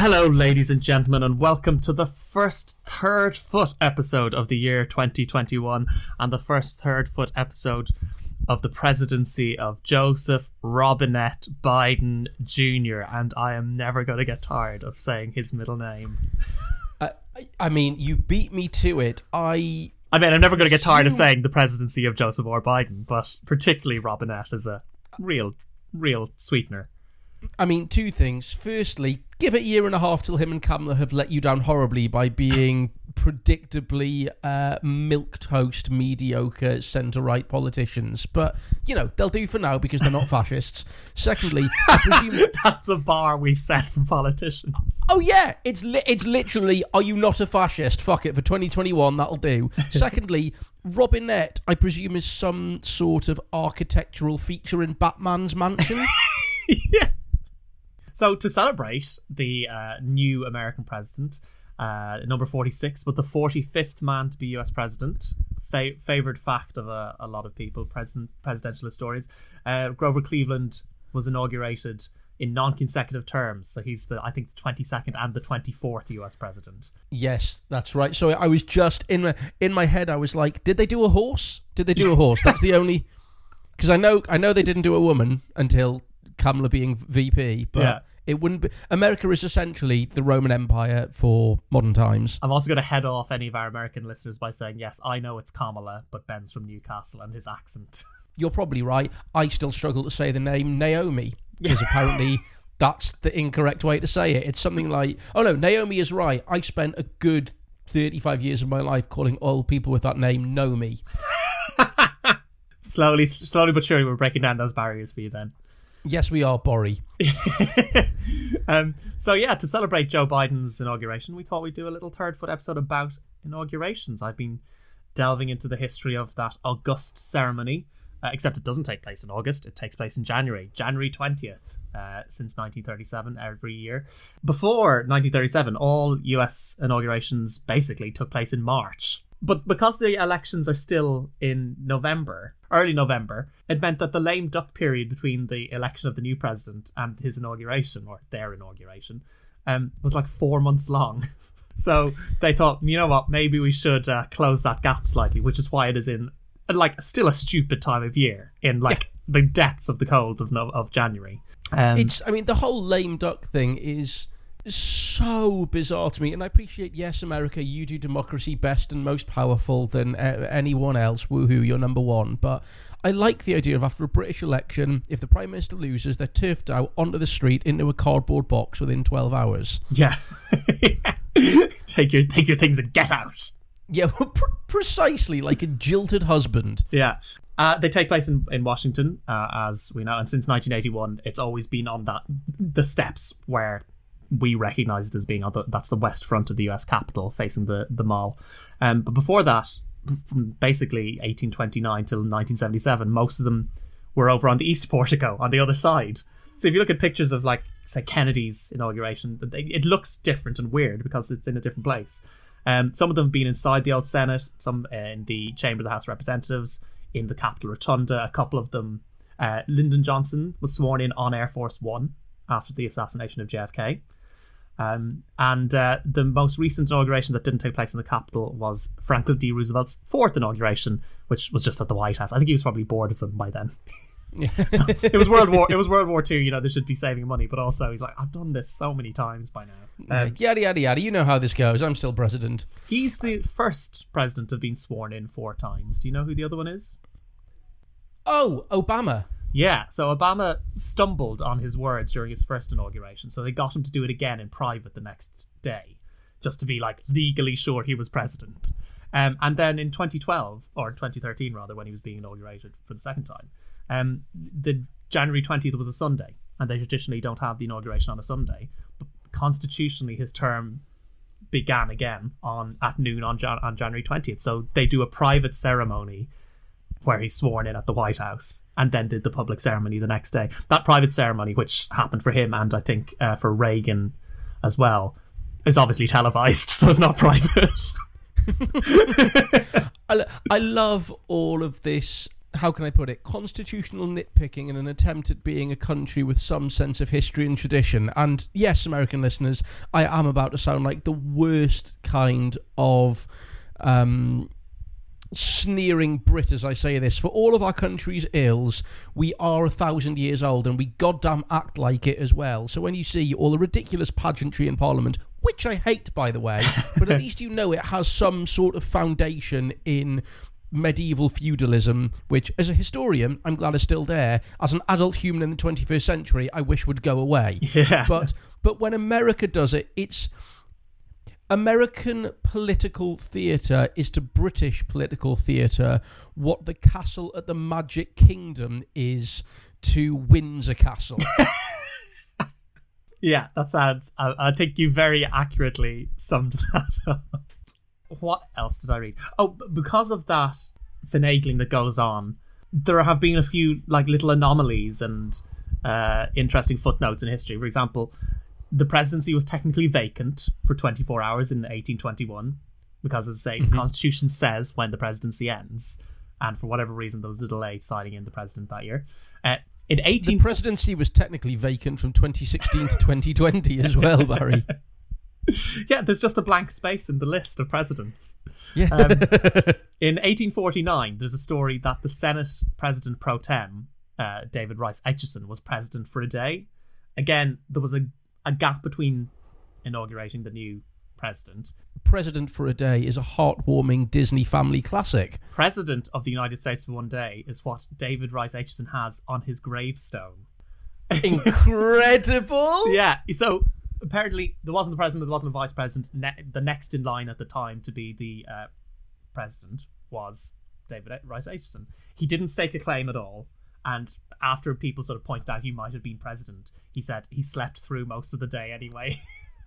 Hello, ladies and gentlemen, and welcome to the first Third Foot episode of the year 2021 and the first Third Foot episode of the presidency of Joseph Robinette Biden Jr. And I am never going to get tired of saying his middle name. I mean, you beat me to it. I'm never going to get tired of saying the presidency of Joseph R. Biden, but particularly Robinette is a real sweetener. I mean, two things. Firstly, give it a year and a half till him and Kamala have let you down horribly by being predictably milquetoast, mediocre centre-right politicians. But, you know, they'll do for now because they're not fascists. Secondly, I presume... That's the bar we've set for politicians. Oh, yeah. It's literally, are you not a fascist? Fuck it, for 2021, that'll do. Secondly, Robinette, I presume, is some sort of architectural feature in Batman's mansion. Yeah. So to celebrate the new American president, number 46, but the 45th man to be US president, favoured fact of a lot of people, presidential historians, Grover Cleveland was inaugurated in non-consecutive terms. So he's the 22nd and the 24th US president. Yes, that's right. So I was just, in my head, I was like, did they do a horse? That's the only... Because I know they didn't do a woman until... Kamala being VP, but yeah. It wouldn't be... America is essentially the Roman Empire for modern times. I'm also going to head off any of our American listeners by saying, yes, I know it's Kamala, but Ben's from Newcastle and his accent. You're probably right. I still struggle to say the name Naomi, because apparently that's the incorrect way to say it. It's something like... Oh no, Naomi is right. I spent a good 35 years of my life calling all people with that name Nomi. Slowly but surely we're breaking down those barriers for you then. Yes, we are, Borry. So yeah, to celebrate Joe Biden's inauguration, we thought we'd do a little Third Foot episode about inaugurations. I've been delving into the history of that august ceremony, except it doesn't take place in August. It takes place in January 20th, since 1937, every year. Before 1937, all US inaugurations basically took place in March. But because the elections are still in early November, it meant that the lame duck period between the election of the new president and his inauguration, or their inauguration, was like 4 months long. So they thought, you know what, maybe we should close that gap slightly, which is why it is in still a stupid time of year, in the depths of the cold of January. The whole lame duck thing is so bizarre to me, and I appreciate, yes, America, you do democracy best and most powerful than anyone else, woohoo, you're number one, but I like the idea of after a British election, if the Prime Minister loses, they're turfed out onto the street into a cardboard box within 12 hours. Yeah. Take your things and get out. Yeah, precisely, like a jilted husband. Yeah. They take place in Washington, as we know, and since 1981, it's always been on the steps where we recognise it as being that's the west front of the US Capitol, facing the mall. But before that, from basically 1829 till 1977, most of them were over on the east portico, on the other side. So if you look at pictures of, say, Kennedy's inauguration, it looks different and weird because it's in a different place. Some of them have been inside the old Senate, some in the Chamber of the House of Representatives, in the Capitol Rotunda. A couple of them, Lyndon Johnson was sworn in on Air Force One after the assassination of JFK. And the most recent inauguration that didn't take place in the Capitol was Franklin D. Roosevelt's fourth inauguration, which was just at the White House. I think he was probably bored of them by then. It was World War II. You know, they should be saving money, but also he's like, I've done this so many times by now. Yada yada yada. You know how this goes. I'm still president. He's the first president to have been sworn in 4 times. Do you know who the other one is? Oh, Obama. Yeah, so Obama stumbled on his words during his first inauguration, so they got him to do it again in private the next day, just to be legally sure he was president. And then in 2012, or 2013 rather, when he was being inaugurated for the second time, the January 20th was a Sunday, and they traditionally don't have the inauguration on a Sunday, but constitutionally his term began again at noon on January 20th. So they do a private ceremony where he's sworn in at the White House, and then did the public ceremony the next day. That private ceremony, which happened for him and I think for Reagan as well, is obviously televised, so it's not private. I love all of this how can I put it, constitutional nitpicking in an attempt at being a country with some sense of history and tradition. And yes, American listeners, I am about to sound like the worst kind of sneering Brit as I say this. For all of our country's ills, we are 1,000 years old, and we goddamn act like it as well. So when you see all the ridiculous pageantry in Parliament, which I hate, by the way, but at least you know it has some sort of foundation in medieval feudalism, which, as a historian, I'm glad is still there. As an adult human in the 21st century, I wish would go away. Yeah. But when America does it, it's... American political theatre is to British political theatre what the castle at the Magic Kingdom is to Windsor Castle. Yeah, that sounds... I think you very accurately summed that up. What else did I read? Oh, because of that finagling that goes on, there have been a few like little anomalies and interesting footnotes in history. For example, the presidency was technically vacant for 24 hours in 1821 because, as I say, the Constitution says when the presidency ends, and for whatever reason there was a delay signing in the president that year. The presidency was technically vacant from 2016 to 2020 as well, Barry. Yeah, there's just a blank space in the list of presidents. Yeah. In 1849, there's a story that the Senate President pro tem, David Rice Aitchison, was president for a day. Again, there was a gap between inaugurating the new president. President for a Day is a heartwarming Disney family classic. President of the United States for one day is what David Rice Aitchison has on his gravestone. Incredible! Yeah, so apparently there wasn't a president, there wasn't a vice president. The next in line at the time to be the president was David Rice Aitchison. He didn't stake a claim at all, and after people sort of pointed out he might have been president, he said he slept through most of the day anyway.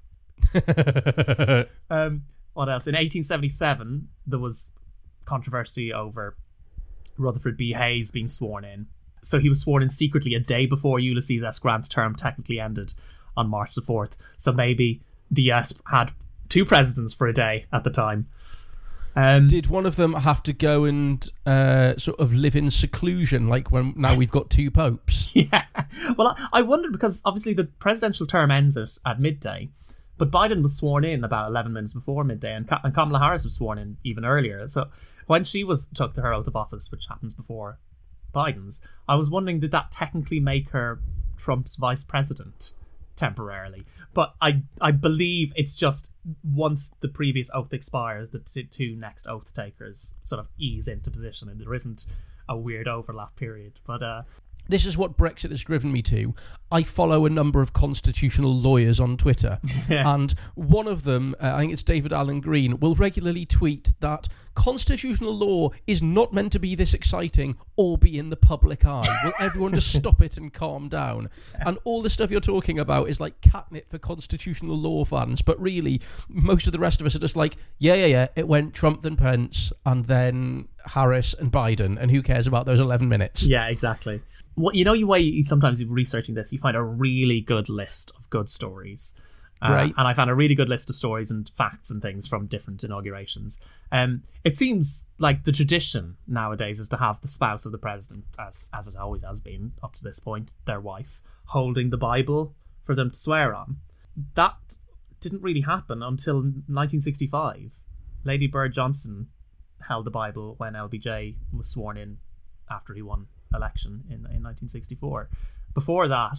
What else? In 1877, there was controversy over Rutherford B. Hayes being sworn in. So he was sworn in secretly a day before Ulysses S. Grant's term technically ended on March the 4th. So maybe the US had two presidents for a day at the time. Did one of them have to go and sort of live in seclusion, like when now we've got two popes? Yeah. Well, I wondered because obviously the presidential term ends at midday, but Biden was sworn in about 11 minutes before midday, and Kamala Harris was sworn in even earlier. So when she took to her oath of office, which happens before Biden's, I was wondering, did that technically make her Trump's vice president temporarily? But I believe it's just once the previous oath expires, the two next oath takers sort of ease into position, and there isn't a weird overlap period. But this is what Brexit has driven me to. I follow a number of constitutional lawyers on Twitter, and one of them, I think it's David Allen Green, will regularly tweet that constitutional law is not meant to be this exciting or be in the public eye. Will everyone just stop it and calm down? And all the stuff you're talking about is like catnip for constitutional law fans, but really, most of the rest of us are just like, yeah, it went Trump then Pence, and then Harris and Biden, and who cares about those 11 minutes? Yeah, exactly. Well, you know, you sometimes researching this, you find a really good list of good stories. Right. And I found a really good list of stories and facts and things from different inaugurations. It seems like the tradition nowadays is to have the spouse of the president, as it always has been up to this point, their wife, holding the Bible for them to swear on. That didn't really happen until 1965. Lady Bird Johnson held the Bible when LBJ was sworn in after he won election in 1964. Before that,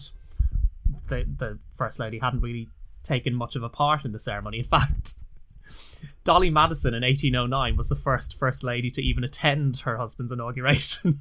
the First Lady hadn't really taken much of a part in the ceremony. In fact, Dolly Madison in 1809 was the First Lady to even attend her husband's inauguration.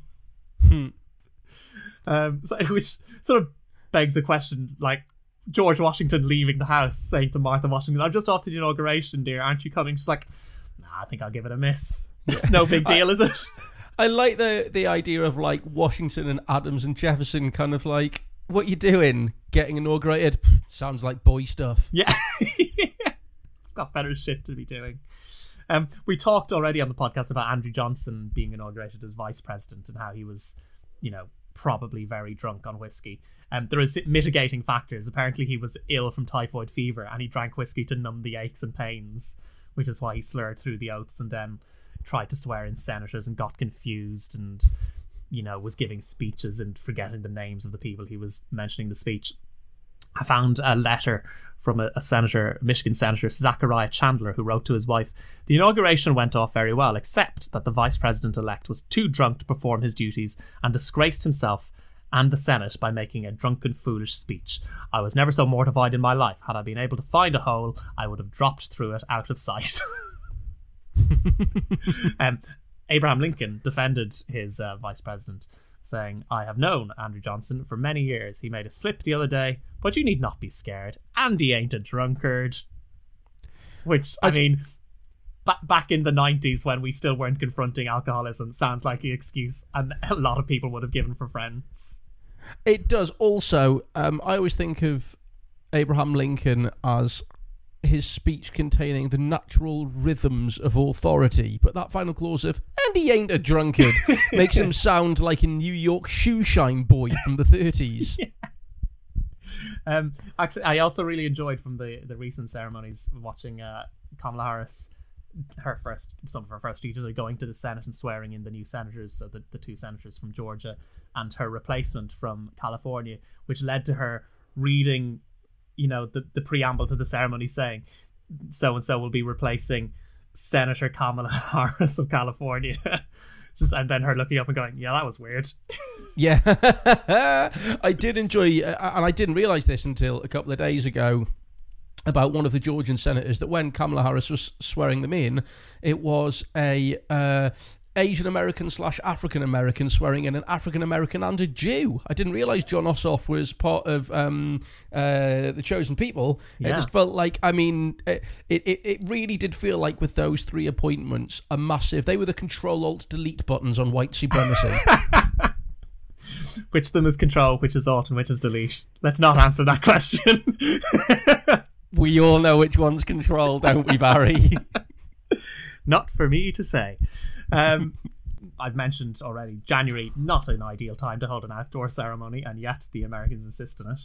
Which sort of begs the question, like George Washington leaving the house saying to Martha Washington, "I'm just off to the inauguration, dear, aren't you coming?" She's like, "Nah, I think I'll give it a miss. It's no big deal, is it?" I like the idea of like Washington and Adams and Jefferson kind of like, what you doing? Getting inaugurated? Sounds like boy stuff. Yeah. Got better shit to be doing. We talked already on the podcast about Andrew Johnson being inaugurated as vice president and how he was, probably very drunk on whiskey. There is mitigating factors. Apparently he was ill from typhoid fever and he drank whiskey to numb the aches and pains, which is why he slurred through the oaths and then tried to swear in senators and got confused and was giving speeches and forgetting the names of the people he was mentioning in the speech. I found a letter from a senator, Michigan Senator Zachariah Chandler, who wrote to his wife, "The inauguration went off very well, except that the vice president-elect was too drunk to perform his duties and disgraced himself and the Senate by making a drunken, foolish speech. I was never so mortified in my life. Had I been able to find a hole, I would have dropped through it out of sight." Abraham Lincoln defended his vice president, saying, "I have known Andrew Johnson for many years. He made a slip the other day, but you need not be scared. And he ain't a drunkard." Which, I mean, back in the 90s when we still weren't confronting alcoholism, sounds like the excuse and a lot of people would have given for friends. It does. Also, I always think of Abraham Lincoln as his speech containing the natural rhythms of authority, but that final clause of "and he ain't a drunkard" makes him sound like a New York shoeshine boy from the 30s. Yeah. Actually, I also really enjoyed from the recent ceremonies watching Kamala Harris. Some of her first speeches are going to the Senate and swearing in the new senators, so the two senators from Georgia and her replacement from California, which led to her reading the preamble to the ceremony saying so and so will be replacing Senator Kamala Harris of California. And then her looking up and going, "Yeah, that was weird." Yeah. I did enjoy, and I didn't realise this until a couple of days ago, about one of the Georgian senators, that when Kamala Harris was swearing them in, it was a Asian American / African American swearing in an African American and a Jew. I didn't realise John Ossoff was part of the Chosen People. Yeah. It just felt like, I mean, it really did feel like with those three appointments, they were the Control-Alt-Delete buttons on white supremacy. Which of them is Control, which is Alt, and which is Delete? Let's not answer that question. We all know which one's Control, don't we, Barry? Not for me to say. I've mentioned already, January, not an ideal time to hold an outdoor ceremony, and yet the Americans insist on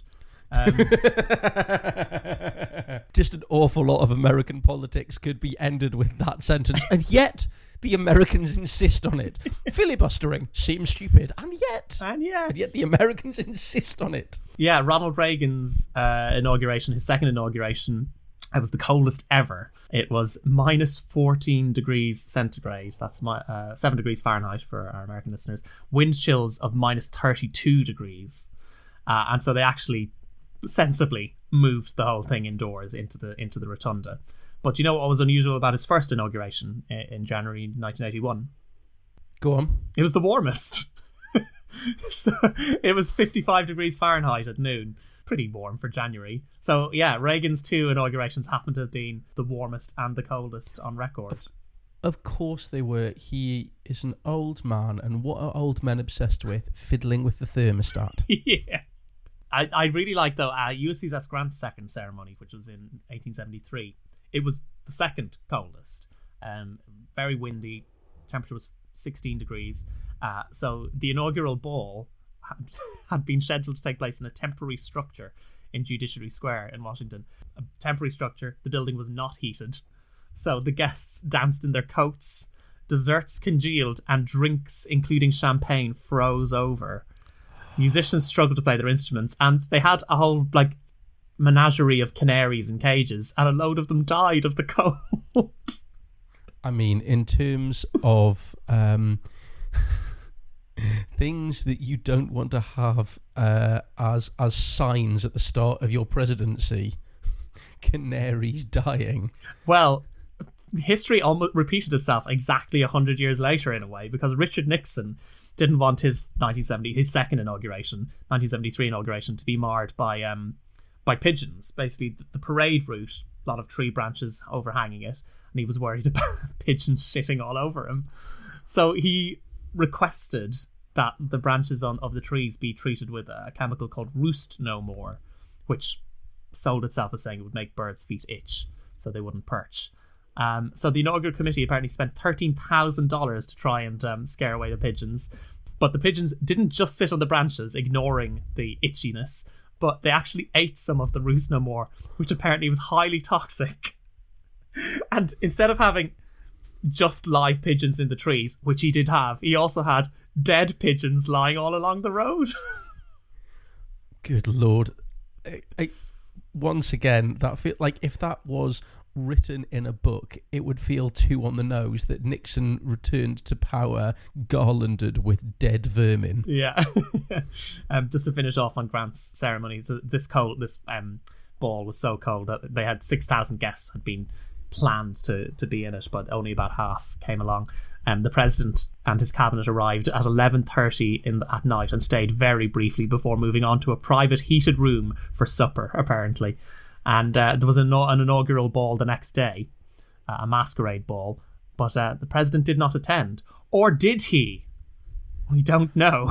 it. Just an awful lot of American politics could be ended with that sentence, and yet the Americans insist on it. Filibustering seems stupid, and yet the Americans insist on it. Yeah, Ronald Reagan's inauguration, his second inauguration, it was the coldest ever. It was minus 14 degrees centigrade. That's 7 degrees Fahrenheit for our American listeners. Wind chills of minus 32 degrees. And so they actually sensibly moved the whole thing indoors into the rotunda. But you know what was unusual about his first inauguration in January 1981? Go on. It was the warmest. So it was 55 degrees Fahrenheit at noon. Pretty warm for January. So yeah, Reagan's two inaugurations happened to have been the warmest and the coldest on record. Of course they were. He is an old man, and what are old men obsessed with? Fiddling with the thermostat. Yeah. I really like, though, Ulysses S. Grant's second ceremony, which was in 1873. It was the second coldest. Very windy. Temperature was 16 degrees. So the inaugural ball had been scheduled to take place in a temporary structure in Judiciary Square in Washington. A temporary structure. The building was not heated. So the guests danced in their coats, desserts congealed, and drinks, including champagne, froze over. Musicians struggled to play their instruments, and they had a whole, menagerie of canaries in cages, and a load of them died of the cold. I mean, in terms of things that you don't want to have as signs at the start of your presidency, canaries dying. Well, history almost repeated itself exactly 100 years later in a way, because Richard Nixon didn't want his second inauguration, 1973 inauguration, to be marred by pigeons. Basically, the parade route, a lot of tree branches overhanging it, and he was worried about pigeons shitting all over him. So he requested that the branches of the trees be treated with a chemical called Roost No More, which sold itself as saying it would make birds' feet itch, so they wouldn't perch. So the inaugural committee apparently spent $13,000 to try and scare away the pigeons. But the pigeons didn't just sit on the branches, ignoring the itchiness, but they actually ate some of the Roost No More, which apparently was highly toxic. And instead of having just live pigeons in the trees, which he did have, he also had dead pigeons lying all along the road. Good Lord. Once again, that feel like if that was written in a book, it would feel too on the nose that Nixon returned to power garlanded with dead vermin. Yeah. Just to finish off on Grant's ceremony, so this ball was so cold that they had 6,000 guests had been planned to be in it, but only about half came along. The president and his cabinet arrived at 11:30 at night and stayed very briefly before moving on to a private heated room for supper, apparently. And there was an inaugural ball the next day, a masquerade ball, but the president did not attend. Or did he? We don't know.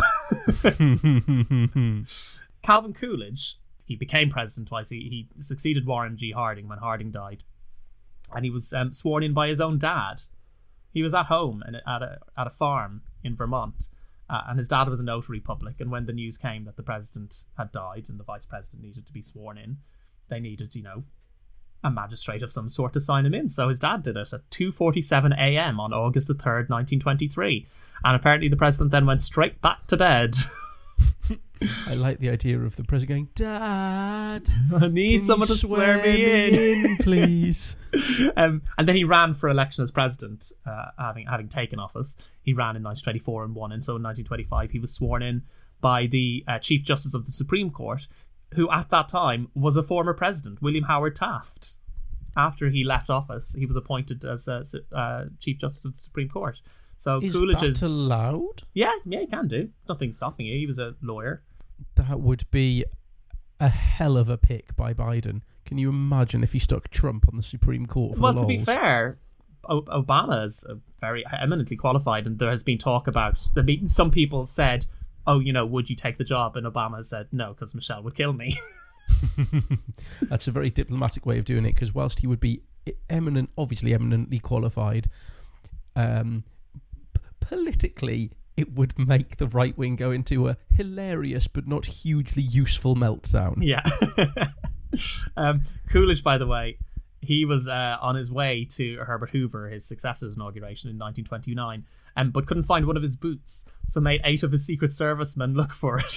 Calvin Coolidge, he became president twice. He succeeded Warren G. Harding when Harding died. And he was sworn in by his own dad. He was at home and at a farm in Vermont. And his dad was a notary public. And when the news came that the president had died and the vice president needed to be sworn in, they needed, a magistrate of some sort to sign him in. So his dad did it at 2:47 a.m. on August the 3rd, 1923. And apparently the president then went straight back to bed. I like the idea of the president going, Dad, I need someone to swear me in, please. And then he ran for election as president, having taken office. He ran in 1924 and won. And so in 1925 he was sworn in by the Chief Justice of the Supreme Court, who at that time was a former president, William Howard Taft. After he left office, he was appointed as Chief Justice of the Supreme Court. So Coolidge is that allowed? Yeah, he can do. Nothing stopping you. He was a lawyer. That would be a hell of a pick by Biden. Can you imagine if he stuck Trump on the Supreme Court? Well, to be fair, Obama is very eminently qualified, and there has been talk about. Some people said, "Oh, would you take the job?" And Obama said, "No, because Michelle would kill me." That's a very diplomatic way of doing it, because whilst he would be obviously eminently qualified, politically, it would make the right wing go into a hilarious but not hugely useful meltdown. Yeah. Coolidge, by the way, he was on his way to Herbert Hoover, his successor's inauguration in 1929, but couldn't find one of his boots, so made 8 of his Secret Servicemen look for it.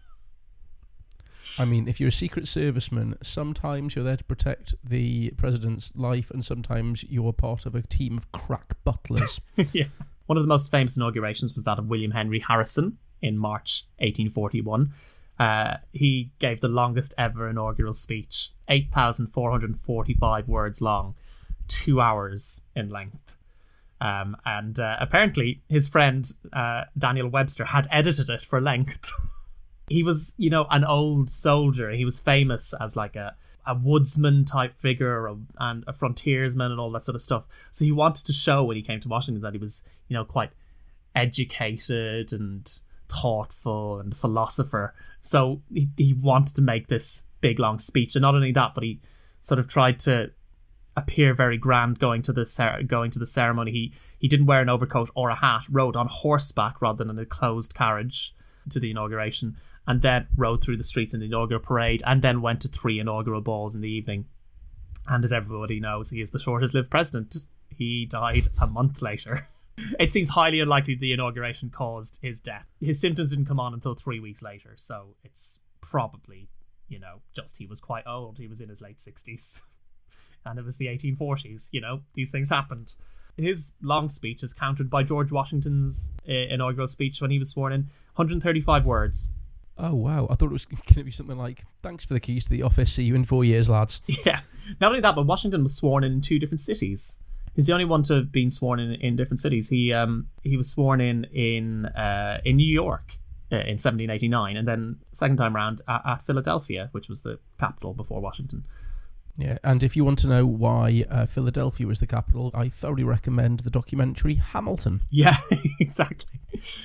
I mean, if you're a Secret Serviceman, sometimes you're there to protect the president's life, and sometimes you're part of a team of crack butlers. Yeah. One of the most famous inaugurations was that of William Henry Harrison in March 1841. He gave the longest ever inaugural speech, 8,445 words long, 2 hours in length. And apparently his friend Daniel Webster had edited it for length. He was, an old soldier. He was famous as like a woodsman type figure and a frontiersman and all that sort of stuff. So he wanted to show when he came to Washington that he was, quite educated and thoughtful and philosopher. So he wanted to make this big long speech, and not only that, but he sort of tried to appear very grand going to the ceremony. He didn't wear an overcoat or a hat, rode on horseback rather than in a closed carriage to the inauguration, and then rode through the streets in the inaugural parade, and then went to 3 inaugural balls in the evening. And as everybody knows, he is the shortest lived president. He died a month later. It seems highly unlikely the inauguration caused his death. His symptoms didn't come on until 3 weeks later, so it's probably, just he was quite old. He was in his late 60s. And it was the 1840s, these things happened. His long speech is countered by George Washington's inaugural speech when he was sworn in, 135 words. Oh, wow. I thought it was going to be something like, thanks for the keys to the office, see you in 4 years, lads. Yeah. Not only that, but Washington was sworn in 2 different cities. He's the only one to have been sworn in different cities. He was sworn in New York in 1789, and then second time round at Philadelphia, which was the capital before Washington. Yeah, and if you want to know why Philadelphia was the capital, I thoroughly recommend the documentary Hamilton. Yeah, exactly.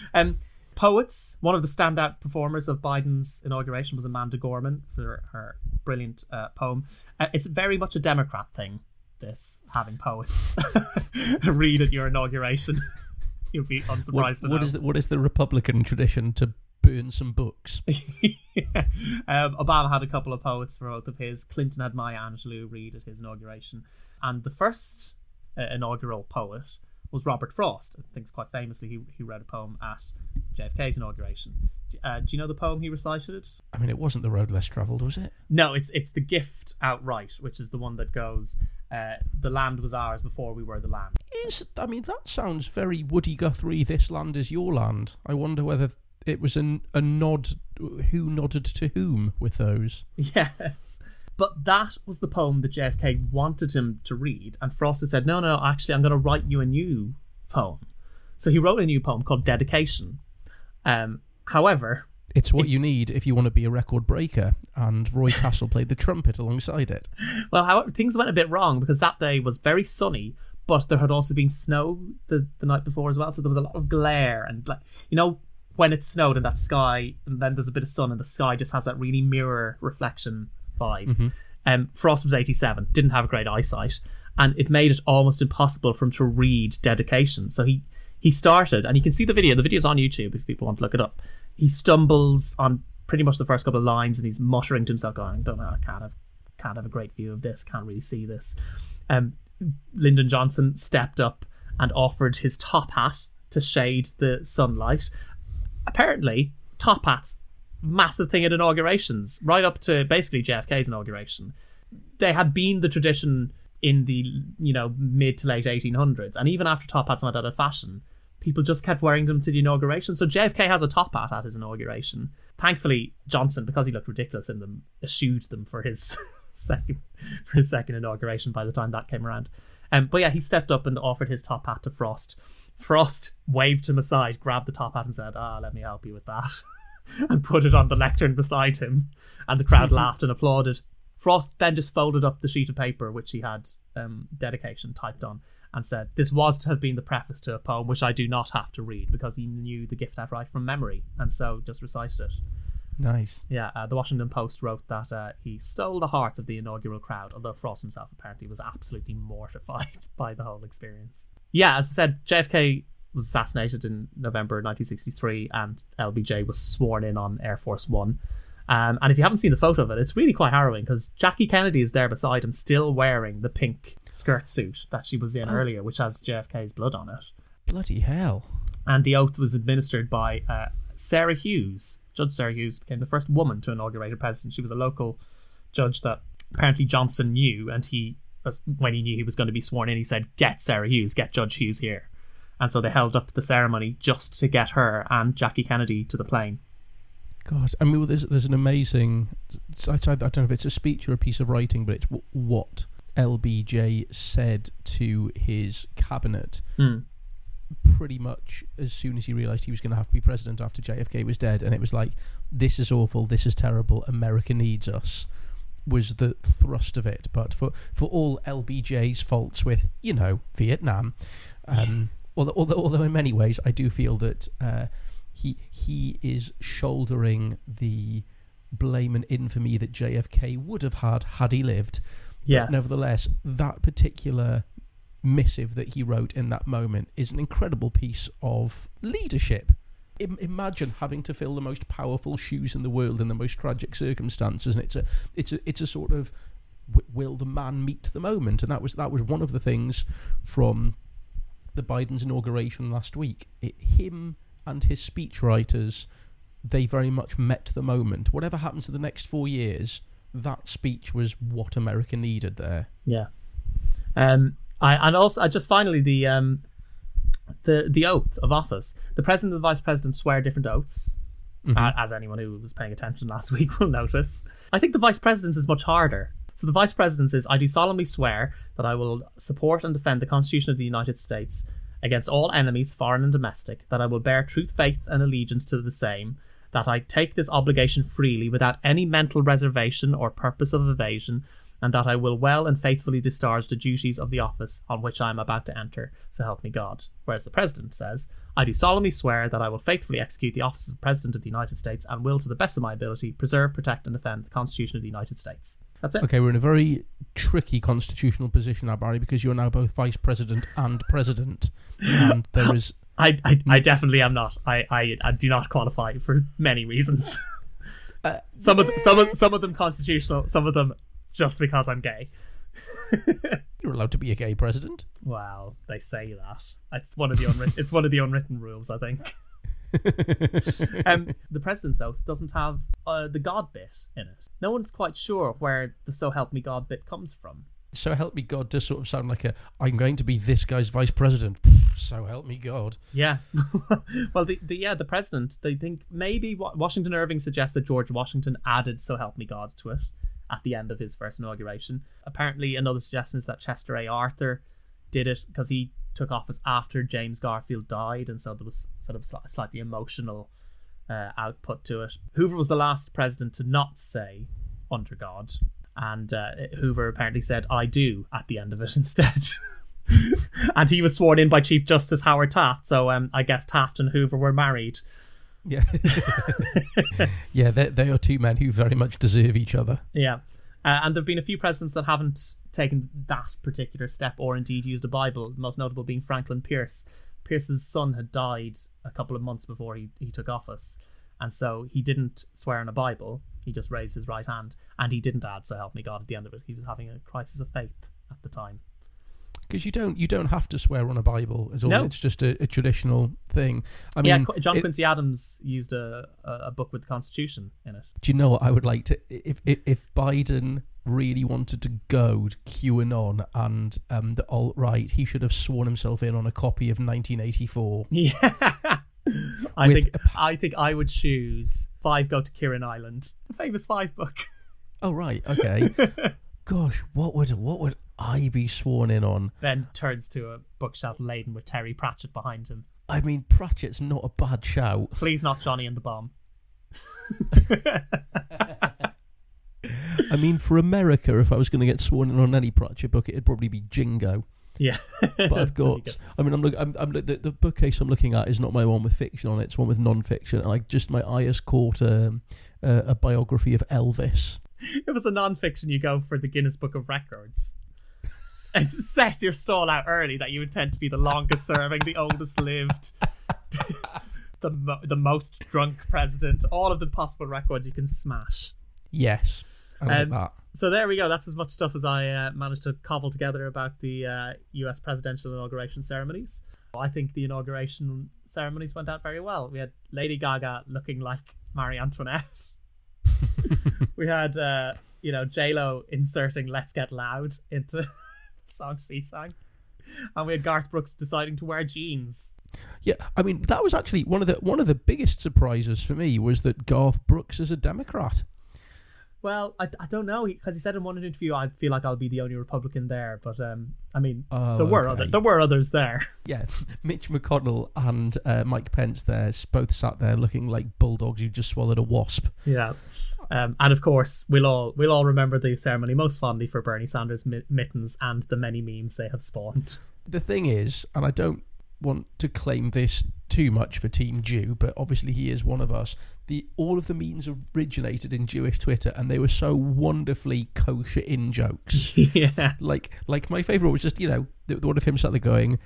Poets, one of the standout performers of Biden's inauguration was Amanda Gorman for her brilliant poem. It's very much a Democrat thing, this, having poets read at your inauguration. You'll be unsurprised to know. What is the Republican tradition to burn some books? Yeah. Obama had a couple of poets for both of his. Clinton had Maya Angelou read at his inauguration. And the first inaugural poet was Robert Frost. I think quite famously he read a poem at JFK's inauguration. Do you know the poem he recited? I mean, it wasn't The Road Less Travelled, was it? No, it's The Gift Outright, which is the one that goes, the land was ours before we were the land. I mean, that sounds very Woody Guthrie, this land is your land. I wonder whether it was a nod, who nodded to whom with those. Yes. But that was the poem that JFK wanted him to read, and Frost had said, no, actually, I'm going to write you a new poem. So he wrote a new poem called Dedication. However... It's what you need if you want to be a record breaker, and Roy Castle played the trumpet alongside it. Well, however, things went a bit wrong, because that day was very sunny, but there had also been snow the night before as well, so there was a lot of glare, and when it snowed in that sky, and then there's a bit of sun, and the sky just has that really mirror reflection vibe. Frost was 87, didn't have a great eyesight, and it made it almost impossible for him to read Dedication. So he started, and you can see the video's on YouTube if people want to look it up. He stumbles on pretty much the first couple of lines, and he's muttering to himself going, I don't know, I can't have a great view of this, can't really see this. Lyndon Johnson stepped up and offered his top hat to shade the sunlight. Apparently, top hats, massive thing at inaugurations, right up to basically JFK's inauguration. They had been the tradition in the mid to late 1800s, and even after top hats went out of fashion, people just kept wearing them to the inauguration. So JFK has a top hat at his inauguration. Thankfully, Johnson, because he looked ridiculous in them, eschewed them for his second inauguration by the time that came around. But yeah, he stepped up and offered his top hat to Frost. Frost waved him aside, grabbed the top hat and said, let me help you with that, and put it on the lectern beside him, and the crowd laughed and applauded. Frost then just folded up the sheet of paper which he had Dedication typed on and said, this was to have been the preface to a poem which I do not have to read, because he knew The Gift Outright from memory, and so just recited it. Nice. Yeah, the Washington Post wrote that he stole the hearts of the inaugural crowd, although Frost himself apparently was absolutely mortified by the whole experience. Yeah, as I said, JFK was assassinated in November 1963, and LBJ was sworn in on Air Force One. And if you haven't seen the photo of it, it's really quite harrowing, because Jackie Kennedy is there beside him, still wearing the pink skirt suit that she was in earlier, which has JFK's blood on it. Bloody hell. And the oath was administered by Sarah Hughes. Judge Sarah Hughes became the first woman to inaugurate a president. She was a local judge that apparently Johnson knew, and when he knew he was going to be sworn in, he said, get Sarah Hughes, get Judge Hughes here. And so they held up the ceremony just to get her and Jackie Kennedy to the plane. God, I mean, there's an amazing... I don't know if it's a speech or a piece of writing, but it's what LBJ said to his cabinet pretty much as soon as he realised he was going to have to be president after JFK was dead. And it was like, this is awful, this is terrible, America needs us, was the thrust of it. But for all LBJ's faults with, Vietnam, although in many ways I do feel that... He is shouldering the blame and infamy that JFK would have had he lived. Yes. But nevertheless, that particular missive that he wrote in that moment is an incredible piece of leadership. Imagine having to fill the most powerful shoes in the world in the most tragic circumstances, and it's a sort of will the man meet the moment, and that was one of the things from the Biden's inauguration last week. Him and his speechwriters, they very much met the moment. Whatever happens to the next 4 years, that speech was what America needed there. Yeah. Finally the oath of office. The president and the vice president swear different oaths, as anyone who was paying attention last week will notice. I think the vice president's is much harder. So the vice president says, I do solemnly swear that I will support and defend the Constitution of the United States against all enemies, foreign and domestic, that I will bear truth, faith, and allegiance to the same, that I take this obligation freely without any mental reservation or purpose of evasion, and that I will well and faithfully discharge the duties of the office on which I am about to enter, so help me God. Whereas the President says, I do solemnly swear that I will faithfully execute the office of President of the United States and will, to the best of my ability, preserve, protect, and defend the Constitution of the United States. That's it. Okay, we're in a very tricky constitutional position now, Barry, because you're now both Vice President and President, and there is... I definitely am not. I do not qualify for many reasons. Some of them constitutional, some of them just because I'm gay. you're allowed to be a gay president. Well, they say that. It's one of the unwritten rules, I think. The president's oath doesn't have the God bit in it. No one's quite sure where the "So help me God" bit comes from. So help me God does sort of sound like I'm going to be this guy's vice president. So help me God. Yeah. Well, the president, they think maybe Washington Irving suggests that George Washington added "So help me God" to it at the end of his first inauguration. Apparently, another suggestion is that Chester A. Arthur did it because he took office after James Garfield died, and so there was sort of slightly emotional output to it. Hoover was the last president to not say "under God." And Hoover apparently said "I do" at the end of it instead. And he was sworn in by Chief Justice Howard Taft, so I guess Taft and Hoover were married. Yeah. Yeah, they are two men who very much deserve each other. Yeah. And there have been a few presidents that haven't taken that particular step or indeed used a Bible, most notable being Franklin Pierce. Pierce's son had died a couple of months before he took office, and so he didn't swear in a Bible. He just raised his right hand, and he didn't add "So help me God" at the end of it. He was having a crisis of faith at the time. Because you don't have to swear on a Bible at all. No. It's just a traditional thing. I mean, John Quincy Adams used a book with the Constitution in it. Do you know what I would like to? If Biden really wanted to go to QAnon and the alt-right, he should have sworn himself in on a copy of 1984. Yeah. I think I would choose Five Go to Kirin Island, the famous Five book. Oh right, okay. Gosh, what would I be sworn in on? Ben turns to a bookshelf laden with Terry Pratchett behind him. I mean, Pratchett's not a bad shout. Please not Johnny and the Bomb. I mean, for America, if I was going to get sworn in on any Pratchett book, it'd probably be Jingo. Yeah. But I've got. I mean, the bookcase I'm looking at is not my one with fiction on it. It's one with non-fiction. And my eye has caught a biography of Elvis. If it's a non-fiction, you go for the Guinness Book of Records. Set your stall out early that you intend to be the longest serving, the oldest lived, the most drunk president, all of the possible records you can smash. Yes, I like that. So there we go. That's as much stuff as I managed to cobble together about the US presidential inauguration ceremonies. I think the inauguration ceremonies went out very well. We had Lady Gaga looking like Marie Antoinette. We had J-Lo inserting "Let's Get Loud" into the song she sang, and we had Garth Brooks deciding to wear jeans. Yeah, I mean, that was actually one of the biggest surprises for me, was that Garth Brooks is a Democrat. Well, I don't know, because he said in one interview, "I feel like I'll be the only Republican there," but I mean, there were others there. Yeah, Mitch McConnell and Mike Pence there both sat there looking like bulldogs who just swallowed a wasp. Yeah, and of course we'll all remember the ceremony most fondly for Bernie Sanders' mittens and the many memes they have spawned. The thing is, and I don't want to claim this too much for Team Jew, but obviously he is one of us. All of the memes originated in Jewish Twitter, and they were so wonderfully kosher in jokes. Yeah, like my favourite was just the one of him sat there going,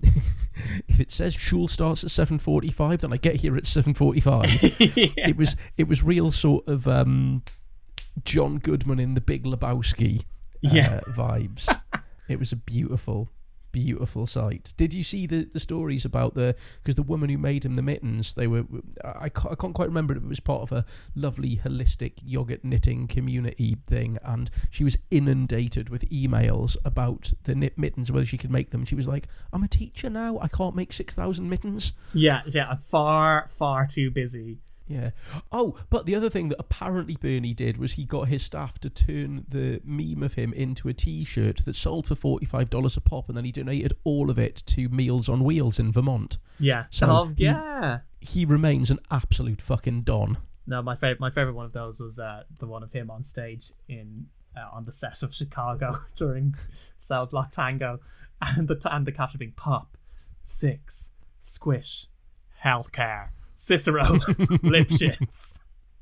if it says shul starts at 7:45, then I get here at 7:45. Yes. It was real sort of John Goodman in The Big Lebowski vibes. It was a beautiful sight. Did you see the stories about because the woman who made him the mittens, they were, I can't quite remember, it was part of a lovely holistic yogurt knitting community thing, and she was inundated with emails about the knit mittens, whether she could make them. She was like, I'm a teacher now, I can't make 6,000 mittens. Yeah, far too busy. Yeah. Oh, but the other thing that apparently Bernie did was he got his staff to turn the meme of him into a T-shirt that sold for $45 a pop, and then he donated all of it to Meals on Wheels in Vermont. Yeah. So he remains an absolute fucking don. No, my favorite one of those was the one of him on stage on the set of Chicago during Cell Block Tango, and the caption being "Pop, 6, Squish, Healthcare, Cicero, Lipschitz."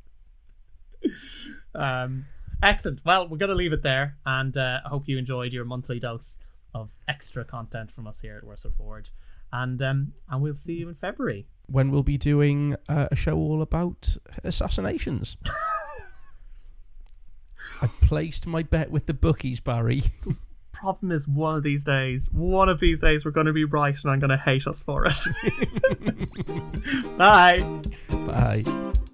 Excellent. Well, we're going to leave it there, and I hope you enjoyed your monthly dose of extra content from us here at Worst Foot Forward, and we'll see you in February, when we'll be doing a show all about assassinations. I placed my bet with the bookies, Barry. problem is one of these days we're going to be right and I'm going to hate us for it. Bye. Bye.